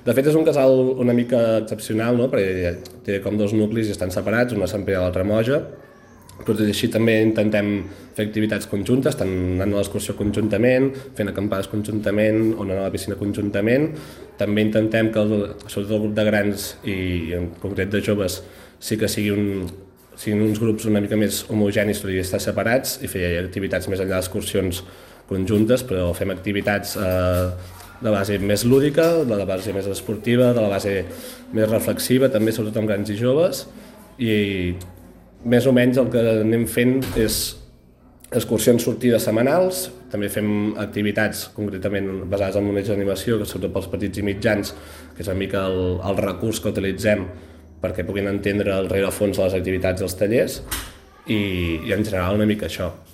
De fet, és un casal una mica excepcional, no? Perquè té com dos nuclis i estan separats, una a Sant Pere i l'altra a Moja, però tot i així també intentem fer activitats conjuntes, tant anant a l'excursió conjuntament, fent acampades conjuntament o anant a la piscina conjuntament. També intentem que, sobretot el grup de grans i en concret de joves, sí que siguin uns grups una mica més homogenis, tot i estar separats, i fer activitats més enllà d'excursions conjuntes, però fem activitats de base més lúdica, de la base més esportiva, de la base més reflexiva, també sobretot amb grans i joves, i més o menys el que anem fent és excursions sortides setmanals, també fem activitats concretament basades en monets d'animació, que sobretot pels petits i mitjans, que és una mica el recurs que utilitzem perquè puguin entendre el rerefons de les activitats dels tallers, i en general una mica això.